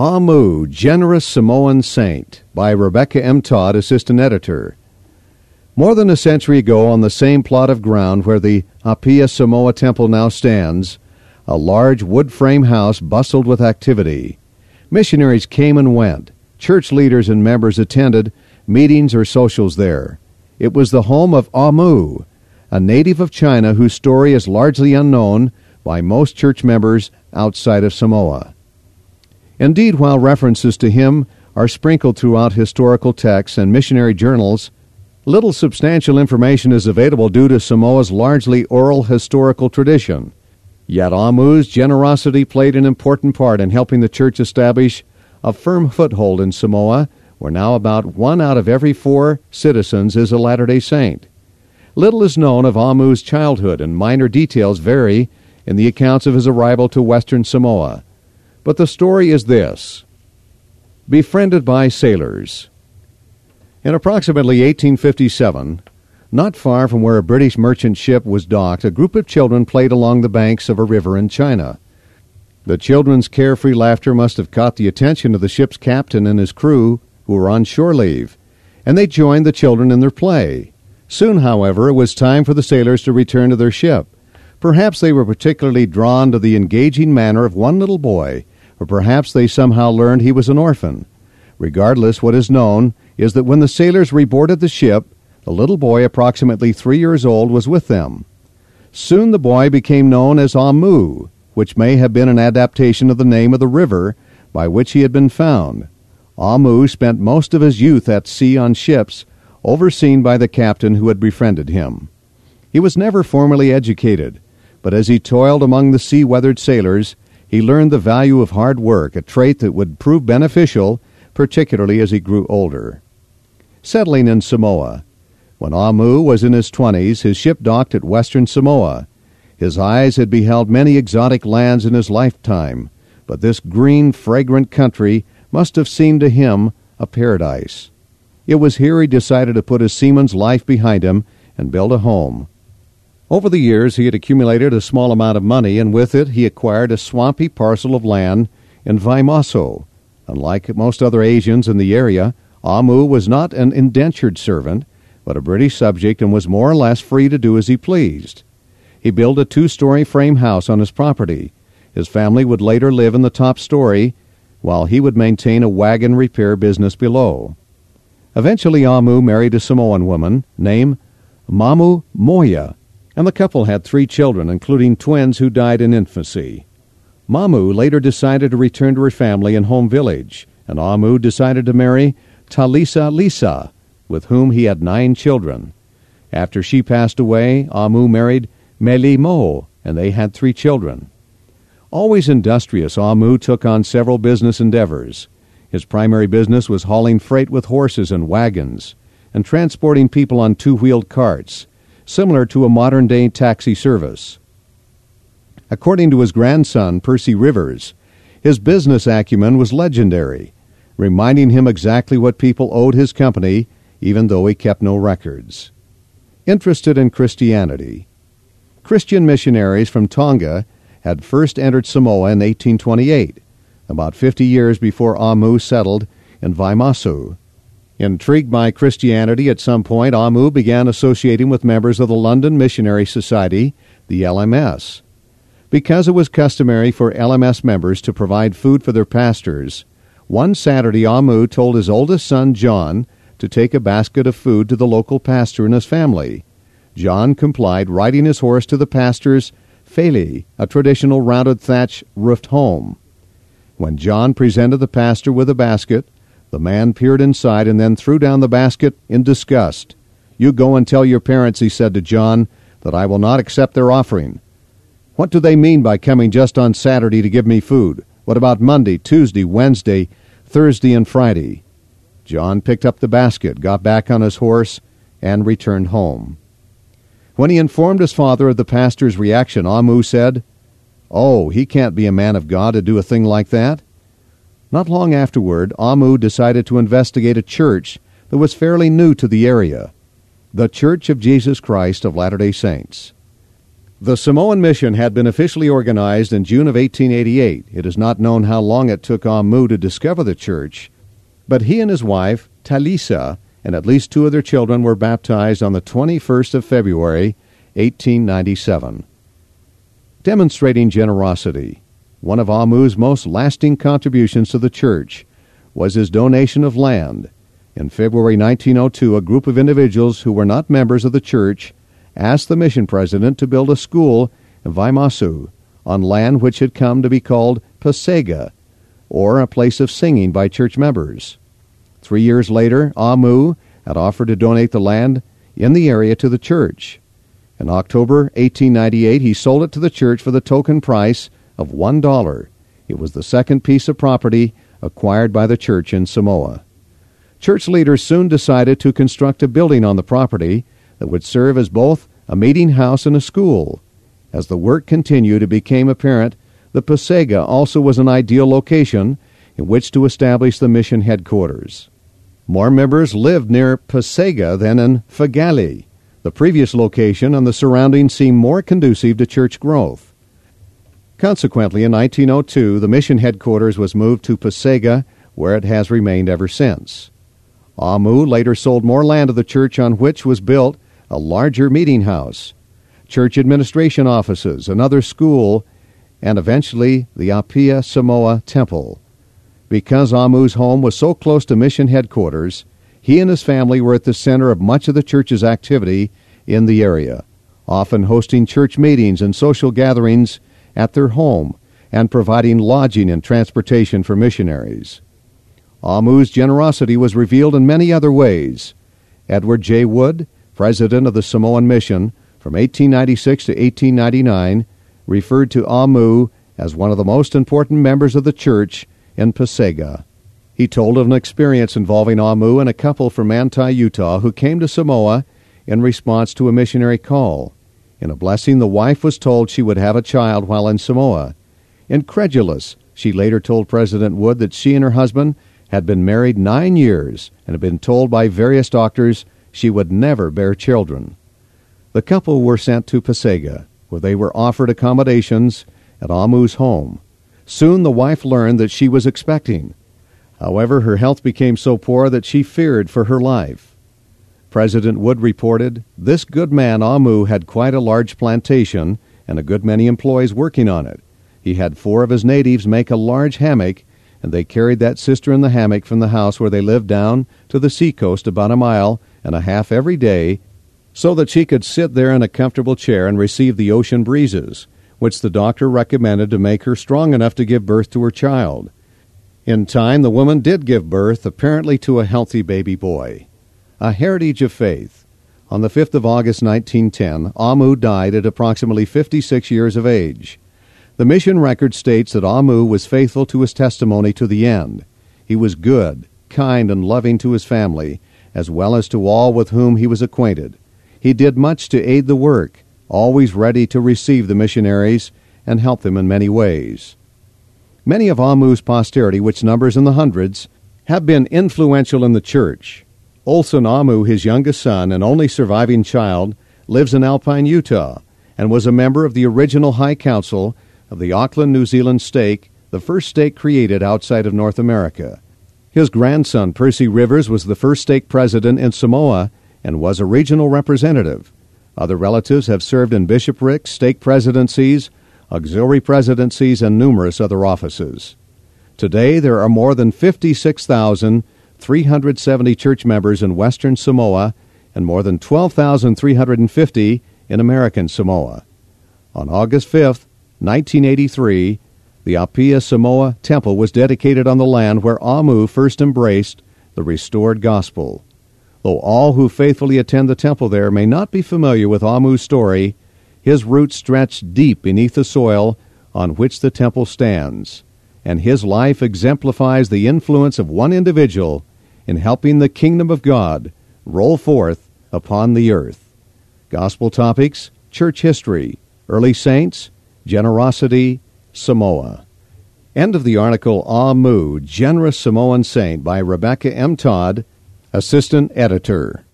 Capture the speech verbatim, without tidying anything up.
Amu, Generous Samoan Saint, by Rebecca M. Todd, Assistant Editor. More than a century ago, on the same plot of ground where the Apia Samoa Temple now stands, a large wood frame house bustled with activity. Missionaries came and went. Church leaders and members attended meetings or socials there. It was the home of Amu, a native of China whose story is largely unknown by most church members outside of Samoa. Indeed, while references to him are sprinkled throughout historical texts and missionary journals, little substantial information is available due to Samoa's largely oral historical tradition. Yet Amu's generosity played an important part in helping the church establish a firm foothold in Samoa, where now about one out of every four citizens is a Latter-day Saint. Little is known of Amu's childhood, and minor details vary in the accounts of his arrival to Western Samoa. But the story is this: befriended by sailors. In approximately eighteen fifty-seven, not far from where a British merchant ship was docked, a group of children played along the banks of a river in China. The children's carefree laughter must have caught the attention of the ship's captain and his crew, who were on shore leave, and they joined the children in their play. Soon, however, it was time for the sailors to return to their ship. Perhaps they were particularly drawn to the engaging manner of one little boy, or perhaps they somehow learned he was an orphan. Regardless, what is known is that when the sailors reboarded the ship, the little boy, approximately three years old, was with them. Soon the boy became known as Amu, which may have been an adaptation of the name of the river by which he had been found. Amu spent most of his youth at sea on ships, overseen by the captain who had befriended him. He was never formally educated, but as he toiled among the sea-weathered sailors, he learned the value of hard work, a trait that would prove beneficial, particularly as he grew older. Settling in Samoa. When Amu was in his twenties, his ship docked at Western Samoa. His eyes had beheld many exotic lands in his lifetime, but this green, fragrant country must have seemed to him a paradise. It was here he decided to put his seaman's life behind him and build a home. Over the years, he had accumulated a small amount of money, and with it he acquired a swampy parcel of land in Vaimaso. Unlike most other Asians in the area, Amu was not an indentured servant, but a British subject, and was more or less free to do as he pleased. He built a two-story frame house on his property. His family would later live in the top story, while he would maintain a wagon repair business below. Eventually, Amu married a Samoan woman named Mamu Moya, and the couple had three children, including twins who died in infancy. Mamu later decided to return to her family and home village, and Amu decided to marry Talisa Lisa, with whom he had nine children. After she passed away, Amu married Meli Mo, and they had three children. Always industrious, Amu took on several business endeavors. His primary business was hauling freight with horses and wagons, and transporting people on two-wheeled carts, similar to a modern-day taxi service. According to his grandson, Percy Rivers, his business acumen was legendary, reminding him exactly what people owed his company, even though he kept no records. Interested in Christianity. Christian missionaries from Tonga had first entered Samoa in eighteen twenty-eight, about fifty years before Amu settled in Vaimasu. Intrigued by Christianity, at some point Amu began associating with members of the London Missionary Society, the L M S. Because it was customary for L M S members to provide food for their pastors, one Saturday Amu told his oldest son, John, to take a basket of food to the local pastor and his family. John complied, riding his horse to the pastor's feli, a traditional rounded thatch-roofed home. When John presented the pastor with a basket, the man peered inside and then threw down the basket in disgust. "You go and tell your parents," he said to John, "that I will not accept their offering. What do they mean by coming just on Saturday to give me food? What about Monday, Tuesday, Wednesday, Thursday, and Friday?" John picked up the basket, got back on his horse, and returned home. When he informed his father of the pastor's reaction, Amu said, "Oh, he can't be a man of God to do a thing like that." Not long afterward, Amu decided to investigate a church that was fairly new to the area, the Church of Jesus Christ of Latter-day Saints. The Samoan mission had been officially organized in June of eighteen eighty-eight. It is not known how long it took Amu to discover the church, but he and his wife, Talisa, and at least two of their children were baptized on the twenty-first of February, eighteen ninety-seven. Demonstrating generosity. One of Amu's most lasting contributions to the church was his donation of land. In February nineteen oh two, a group of individuals who were not members of the church asked the mission president to build a school in Vaimasu on land which had come to be called Pasega, or a place of singing by church members. Three years later, Amu had offered to donate the land in the area to the church. In October eighteen ninety-eight, he sold it to the church for the token price of one dollar. It was the second piece of property acquired by the church in Samoa. Church leaders soon decided to construct a building on the property that would serve as both a meeting house and a school. As the work continued, it became apparent that Pasega also was an ideal location in which to establish the mission headquarters. More members lived near Pasega than in Fagali. The previous location and the surroundings seemed more conducive to church growth. Consequently, in nineteen oh two, the mission headquarters was moved to Pasega, where it has remained ever since. Amu later sold more land to the church, on which was built a larger meeting house, church administration offices, another school, and eventually the Apia Samoa Temple. Because Amu's home was so close to mission headquarters, he and his family were at the center of much of the church's activity in the area, often hosting church meetings and social gatherings at their home and providing lodging and transportation for missionaries. Amu's generosity was revealed in many other ways. Edward J. Wood, president of the Samoan Mission from eighteen ninety-six to eighteen ninety-nine, referred to Amu as one of the most important members of the church in Pasega. He told of an experience involving Amu and a couple from Manti, Utah, who came to Samoa in response to a missionary call. In a blessing, the wife was told she would have a child while in Samoa. Incredulous, she later told President Wood that she and her husband had been married nine years and had been told by various doctors she would never bear children. The couple were sent to Pasega, where they were offered accommodations at Amu's home. Soon the wife learned that she was expecting. However, her health became so poor that she feared for her life. President Wood reported, "This good man Amu had quite a large plantation and a good many employees working on it. He had four of his natives make a large hammock, and they carried that sister in the hammock from the house where they lived down to the seacoast about a mile and a half every day, so that she could sit there in a comfortable chair and receive the ocean breezes, which the doctor recommended to make her strong enough to give birth to her child." In time, the woman did give birth, apparently to a healthy baby boy. A heritage of faith. On the fifth of August nineteen ten, Amu died at approximately fifty-six years of age. The mission record states that Amu was faithful to his testimony to the end. He was good, kind, and loving to his family, as well as to all with whom he was acquainted. He did much to aid the work, always ready to receive the missionaries and help them in many ways. Many of Amu's posterity, which numbers in the hundreds, have been influential in the church. Olson Amu, his youngest son and only surviving child, lives in Alpine, Utah, and was a member of the original High Council of the Auckland, New Zealand stake, the first stake created outside of North America. His grandson, Percy Rivers, was the first stake president in Samoa and was a regional representative. Other relatives have served in bishoprics, stake presidencies, auxiliary presidencies, and numerous other offices. Today, there are more than fifty-six thousand three hundred seventy church members in Western Samoa and more than twelve thousand three hundred fifty in American Samoa. On August fifth, nineteen eighty-three, the Apia Samoa Temple was dedicated on the land where Amu first embraced the restored gospel. Though all who faithfully attend the temple there may not be familiar with Amu's story, his roots stretch deep beneath the soil on which the temple stands, and his life exemplifies the influence of one individual in helping the kingdom of God roll forth upon the earth. Gospel topics, church history, early saints, generosity, Samoa. End of the article Amu, Generous Samoan Saint by Rebecca M. Todd, Assistant Editor.